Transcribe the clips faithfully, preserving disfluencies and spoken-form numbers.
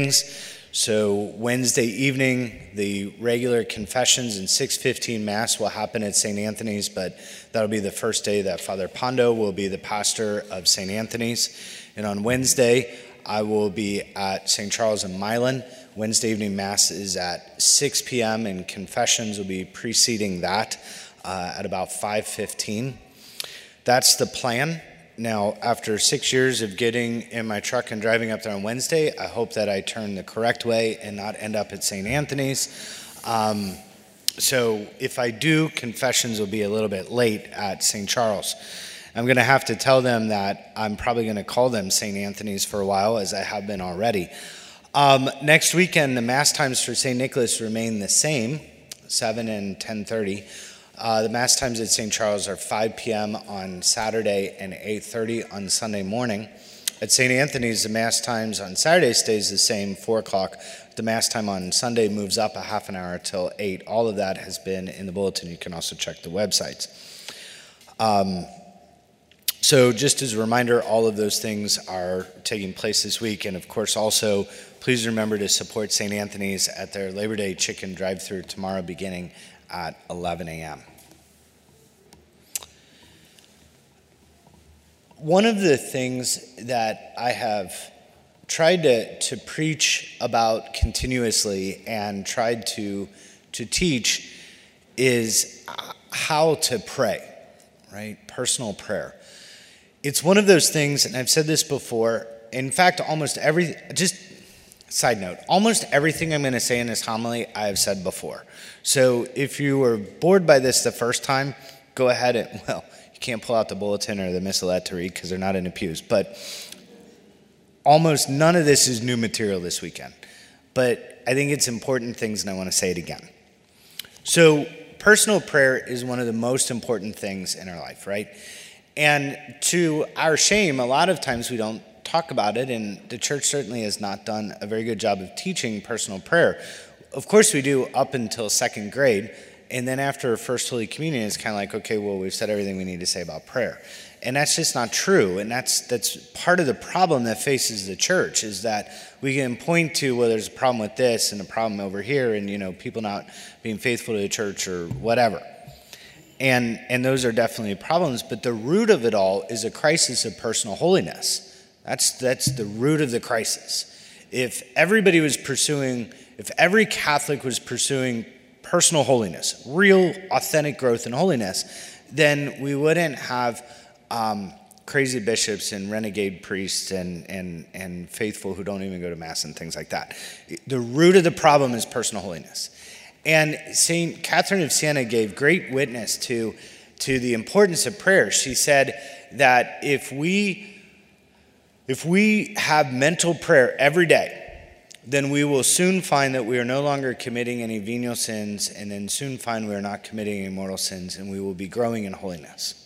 things. So Wednesday evening, the regular confessions and six fifteen Mass will happen at Saint Anthony's, but that'll be the first day that Father Pondo will be the pastor of Saint Anthony's. And on Wednesday, I will be at Saint Charles in Milan. Wednesday evening Mass is at six p.m. and confessions will be preceding that uh, at about five fifteen. That's the plan. Now, after six years of getting in my truck and driving up there on Wednesday, I hope that I turn the correct way and not end up at Saint Anthony's. Um, so if I do, confessions will be a little bit late at Saint Charles. I'm going to have to tell them that I'm probably going to call them Saint Anthony's for a while, as I have been already. Um, next weekend, the Mass times for Saint Nicholas remain the same, seven and ten thirty. Uh, the Mass times at Saint Charles are five p.m. on Saturday and eight thirty on Sunday morning. At Saint Anthony's, the Mass times on Saturday stays the same, four o'clock. The Mass time on Sunday moves up a half an hour till eight. All of that has been in the bulletin. You can also check the websites. Um, so just as a reminder, all of those things are taking place this week. And of course, also, please remember to support Saint Anthony's at their Labor Day chicken drive-thru tomorrow beginning at eleven a.m. One of the things that I have tried to, to preach about continuously and tried to, to teach is how to pray, right? Personal prayer. It's one of those things, and I've said this before, in fact, almost every, just side note, almost everything I'm going to say in this homily I have said before. So if you were bored by this the first time, go ahead and, well, you can't pull out the bulletin or the missalette to read because they're not in the pews, but almost none of this is new material this weekend. But I think it's important things, and I want to say it again. So personal prayer is one of the most important things in our life, right? And to our shame, a lot of times we don't talk about it, and the church certainly has not done a very good job of teaching personal prayer. Of course we do up until second grade, and then after First Holy Communion, it's kind of like, okay, well, we've said everything we need to say about prayer. And that's just not true, and that's that's part of the problem that faces the church, is that we can point to, well, there's a problem with this and a problem over here, and, you know, people not being faithful to the church or whatever. And, and those are definitely problems, but the root of it all is a crisis of personal holiness. That's that's the root of the crisis. If everybody was pursuing, if every Catholic was pursuing personal holiness, real, authentic growth in holiness, then we wouldn't have um, crazy bishops and renegade priests and, and, and faithful who don't even go to Mass and things like that. The root of the problem is personal holiness. And Saint Catherine of Siena gave great witness to, to the importance of prayer. She said that if we If we have mental prayer every day, then we will soon find that we are no longer committing any venial sins, and then soon find we are not committing any mortal sins, and we will be growing in holiness.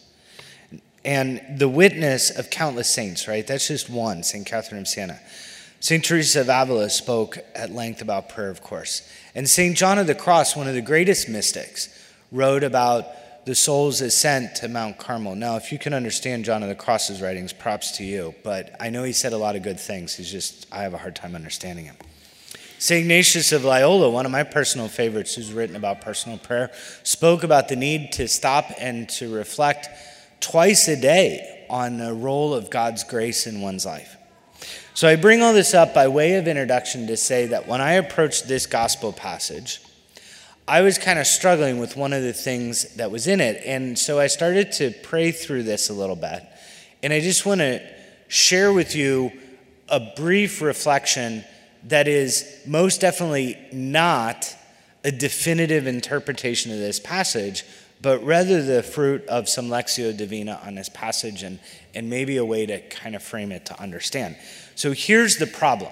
And the witness of countless saints, right? That's just one, Saint Catherine of Siena. Saint Teresa of Avila spoke at length about prayer, of course. And Saint John of the Cross, one of the greatest mystics, wrote about the soul's ascent to Mount Carmel. Now, if you can understand John of the Cross's writings, props to you. But I know he said a lot of good things. He's just, I have a hard time understanding him. Saint Ignatius of Loyola, one of my personal favorites, who's written about personal prayer, spoke about the need to stop and to reflect twice a day on the role of God's grace in one's life. So I bring all this up by way of introduction to say that when I approached this gospel passage, I was kind of struggling with one of the things that was in it. And so I started to pray through this a little bit. And I just want to share with you a brief reflection that is most definitely not a definitive interpretation of this passage, but rather the fruit of some Lectio Divina on this passage and, and maybe a way to kind of frame it to understand. So here's the problem.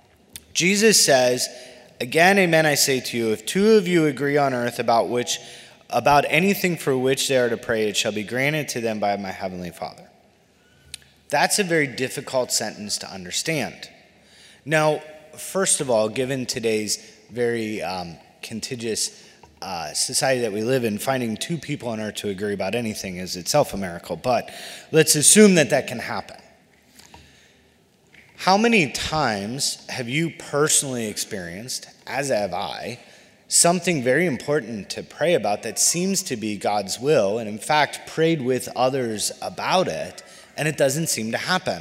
Jesus says, "Again, amen, I say to you, if two of you agree on earth about which, about anything for which they are to pray, it shall be granted to them by my heavenly Father." That's a very difficult sentence to understand. Now, first of all, given today's very um, contiguous uh, society that we live in, finding two people on earth to agree about anything is itself a miracle. But let's assume that that can happen. How many times have you personally experienced, as have I, something very important to pray about that seems to be God's will, and in fact prayed with others about it, and it doesn't seem to happen?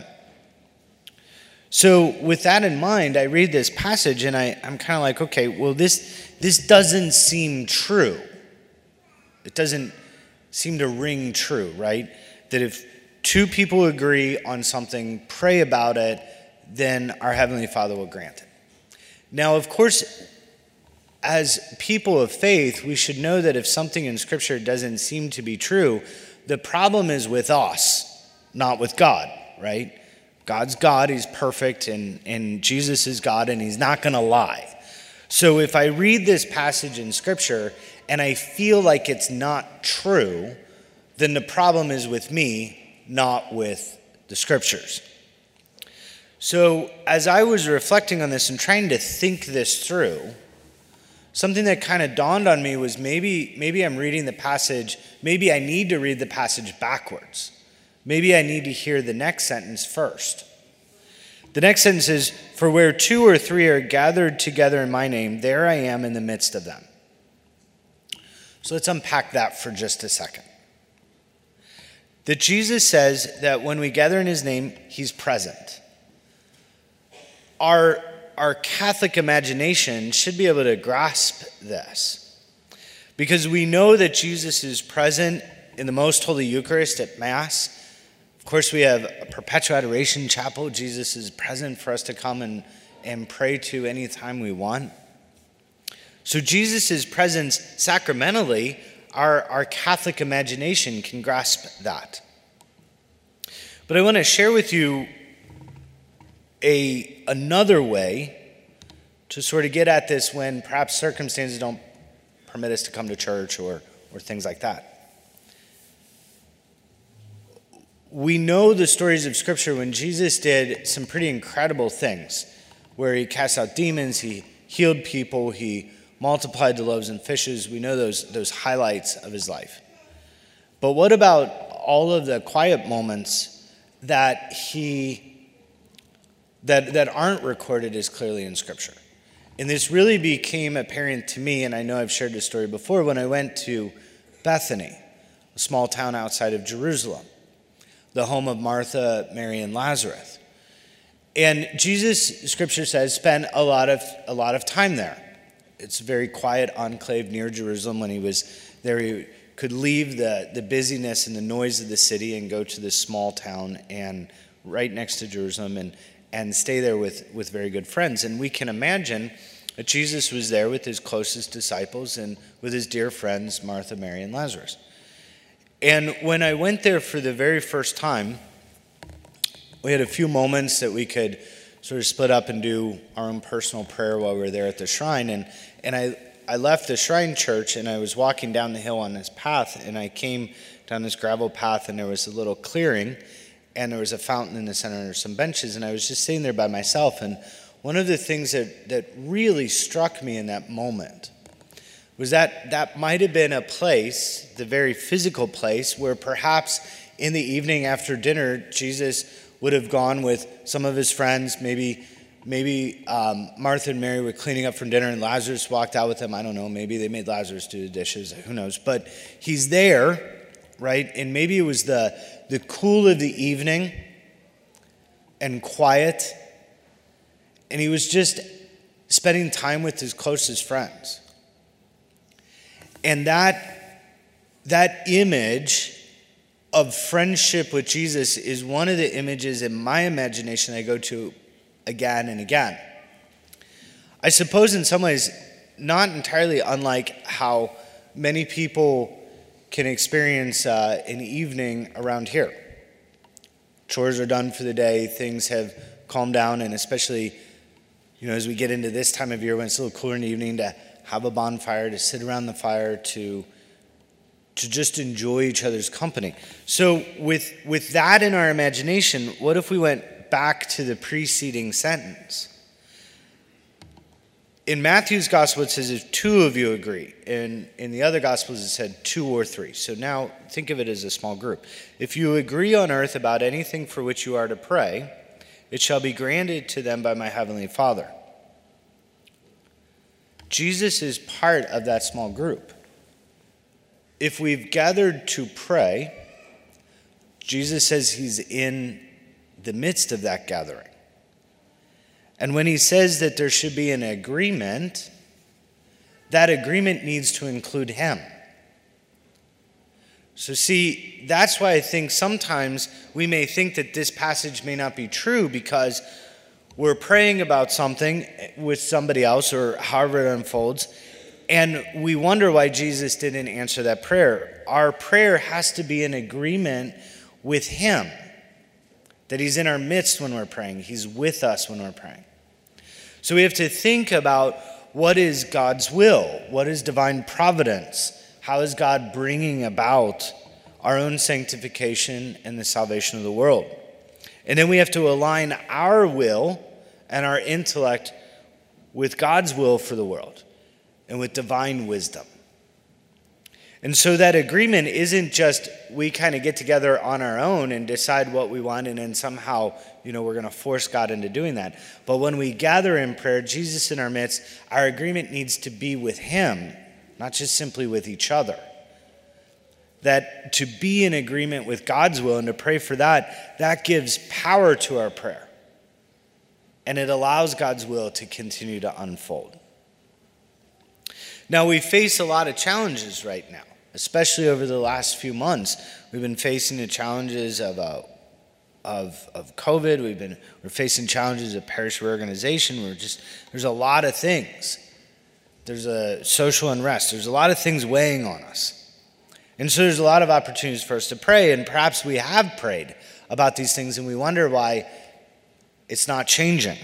So with that in mind, I read this passage and I, I'm kind of like, okay, well, this, this doesn't seem true. It doesn't seem to ring true, right? That if two people agree on something, pray about it, then our Heavenly Father will grant it. Now, of course, as people of faith, we should know that if something in Scripture doesn't seem to be true, the problem is with us, not with God, right? God's God, he's perfect, and, and Jesus is God, and he's not going to lie. So if I read this passage in Scripture and I feel like it's not true, then the problem is with me, not with the Scriptures. So as I was reflecting on this and trying to think this through, something that kind of dawned on me was maybe, maybe I'm reading the passage, maybe I need to read the passage backwards. Maybe I need to hear the next sentence first. The next sentence is, "For where two or three are gathered together in my name, there I am in the midst of them." So let's unpack that for just a second. That Jesus says that when we gather in his name, he's present. Our, our Catholic imagination should be able to grasp this, because we know that Jesus is present in the Most Holy Eucharist at Mass. Of course, we have a perpetual adoration chapel. Jesus is present for us to come and, and pray to anytime we want. So Jesus' presence sacramentally, our, our Catholic imagination can grasp that. But I want to share with you a another way to sort of get at this when perhaps circumstances don't permit us to come to church or, or things like that. We know the stories of Scripture when Jesus did some pretty incredible things, where he cast out demons, he healed people, he multiplied the loaves and fishes. We know those, those highlights of his life. But what about all of the quiet moments that he that, that aren't recorded as clearly in Scripture? And this really became apparent to me, and I know I've shared this story before, when I went to Bethany, a small town outside of Jerusalem, the home of Martha, Mary, and Lazarus. And Jesus, Scripture says, spent a lot of a lot of time there. It's a very quiet enclave near Jerusalem. When he was there, he could leave the, the busyness and the noise of the city and go to this small town and right next to Jerusalem and, and stay there with, with very good friends. And we can imagine that Jesus was there with his closest disciples and with his dear friends, Martha, Mary, and Lazarus. And when I went there for the very first time, we had a few moments that we could sort of split up and do our own personal prayer while we were there at the shrine. And, and I, I left the shrine church and I was walking down the hill on this path, and I came down this gravel path, and there was a little clearing, and there was a fountain in the center and there were some benches, and I was just sitting there by myself. And one of the things that, that really struck me in that moment was that that might have been a place, the very physical place, where perhaps in the evening after dinner, Jesus would have gone with some of his friends. Maybe maybe um, Martha and Mary were cleaning up from dinner and Lazarus walked out with them. I don't know. Maybe they made Lazarus do the dishes. Who knows? But he's there, right? And maybe it was the, the cool of the evening and quiet. And he was just spending time with his closest friends. And that, that image of friendship with Jesus is one of the images in my imagination I go to again and again. I suppose in some ways, not entirely unlike how many people can experience uh, an evening around here. Chores are done for the day, things have calmed down, and especially, you know, as we get into this time of year when it's a little cooler in the evening, to have a bonfire, to sit around the fire, to to just enjoy each other's company. So with with that in our imagination, what if we went back to the preceding sentence? In Matthew's gospel, it says if two of you agree. In, in the other gospels, it said two or three. So now think of it as a small group. If you agree on earth about anything for which you are to pray, it shall be granted to them by my heavenly Father. Jesus is part of that small group. If we've gathered to pray, Jesus says he's in the midst of that gathering. And when he says that there should be an agreement, that agreement needs to include him. So see, that's why I think sometimes we may think that this passage may not be true, because we're praying about something with somebody else or however it unfolds, and we wonder why Jesus didn't answer that prayer. Our prayer has to be in agreement with him, that he's in our midst when we're praying. He's with us when we're praying. So we have to think about what is God's will? What is divine providence? How is God bringing about our own sanctification and the salvation of the world? And then we have to align our will and our intellect with God's will for the world and with divine wisdom. And so that agreement isn't just we kind of get together on our own and decide what we want and then somehow, you know, we're going to force God into doing that. But when we gather in prayer, Jesus in our midst, our agreement needs to be with him, not just simply with each other. That to be in agreement with God's will and to pray for that, that gives power to our prayer. And it allows God's will to continue to unfold. Now, we face a lot of challenges right now, especially over the last few months. We've been facing the challenges of uh, of of COVID. We've been we're facing challenges of parish reorganization. We're just there's a lot of things. There's a social unrest. There's a lot of things weighing on us, and so there's a lot of opportunities for us to pray. And perhaps we have prayed about these things, and we wonder why it's not changing.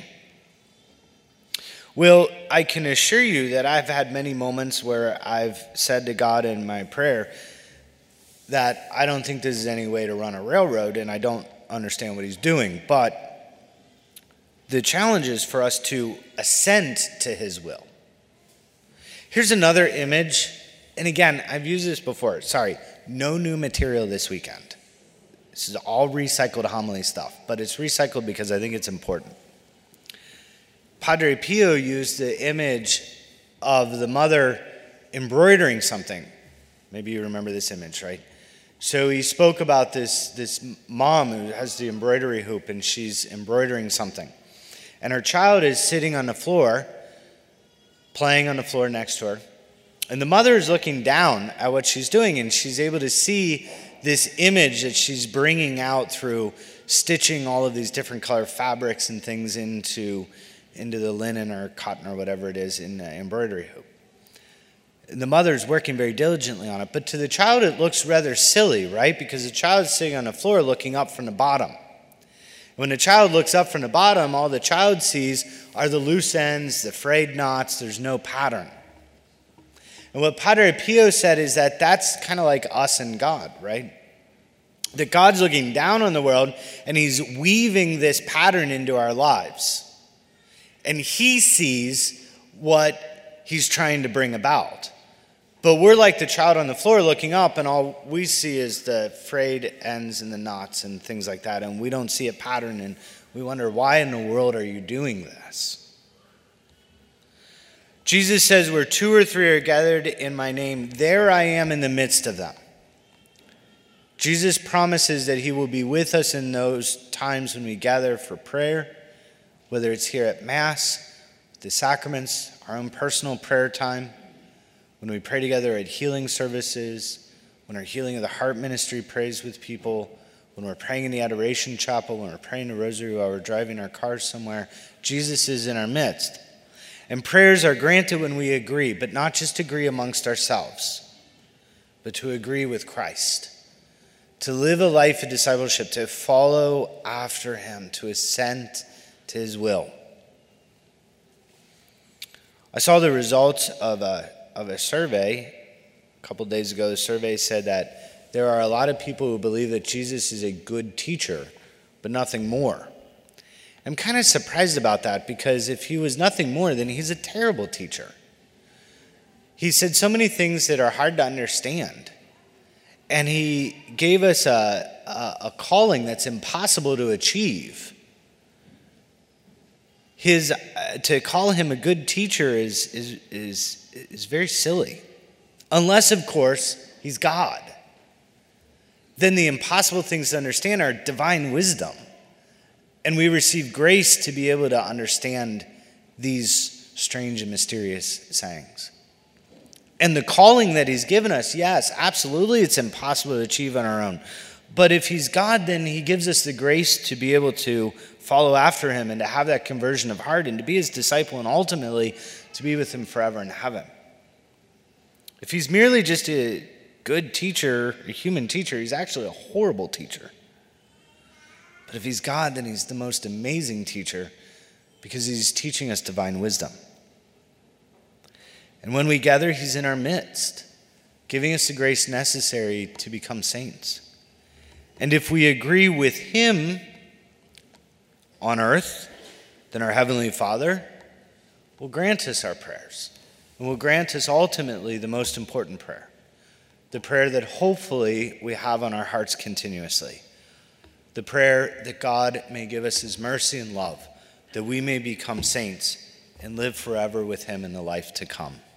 Well, I can assure you that I've had many moments where I've said to God in my prayer that I don't think this is any way to run a railroad, and I don't understand what he's doing. But the challenge is for us to assent to his will. Here's another image. And again, I've used this before. Sorry, no new material this weekend. This is all recycled homily stuff, but it's recycled because I think it's important. Padre Pio used the image of the mother embroidering something. Maybe you remember this image, right? So he spoke about this, this mom who has the embroidery hoop, and she's embroidering something. And her child is sitting on the floor, playing on the floor next to her. And the mother is looking down at what she's doing, and she's able to see this image that she's bringing out through stitching all of these different color fabrics and things into into the linen or cotton or whatever it is in the embroidery hoop. And the mother's working very diligently on it. But to the child, it looks rather silly, right? Because the child is sitting on the floor looking up from the bottom. When the child looks up from the bottom, all the child sees are the loose ends, the frayed knots. There's no pattern. And what Padre Pio said is that that's kind of like us and God, right? That God's looking down on the world and he's weaving this pattern into our lives. And he sees what he's trying to bring about. But we're like the child on the floor looking up, and all we see is the frayed ends and the knots and things like that. And we don't see a pattern, and we wonder, why in the world are you doing this? Jesus says, where two or three are gathered in my name, there I am in the midst of them. Jesus promises that he will be with us in those times when we gather for prayer, whether it's here at Mass, the sacraments, our own personal prayer time, when we pray together at healing services, when our Healing of the Heart ministry prays with people, when we're praying in the Adoration Chapel, when we're praying the Rosary while we're driving our cars somewhere, Jesus is in our midst. And prayers are granted when we agree, but not just agree amongst ourselves, but to agree with Christ, to live a life of discipleship, to follow after him, to assent to his will. I saw the results of a of a survey a couple days ago. The survey said that there are a lot of people who believe that Jesus is a good teacher, but nothing more. I'm kind of surprised about that, because if he was nothing more, then he's a terrible teacher. He said so many things that are hard to understand, and he gave us a, a, a calling that's impossible to achieve. his uh, to call him a good teacher is is is is very silly. Unless, of course, he's God. Then the impossible things to understand are divine wisdom. And we receive grace to be able to understand these strange and mysterious sayings. And the calling that he's given us, yes, absolutely, it's impossible to achieve on our own. But if he's God, then he gives us the grace to be able to follow after him and to have that conversion of heart and to be his disciple and ultimately to be with him forever in heaven. If he's merely just a good teacher, a human teacher, he's actually a horrible teacher. But if he's God, then he's the most amazing teacher because he's teaching us divine wisdom. And when we gather, he's in our midst, giving us the grace necessary to become saints. And if we agree with him on earth, then our Heavenly Father will grant us our prayers and will grant us ultimately the most important prayer, the prayer that hopefully we have on our hearts continuously, the prayer that God may give us his mercy and love, that we may become saints and live forever with him in the life to come.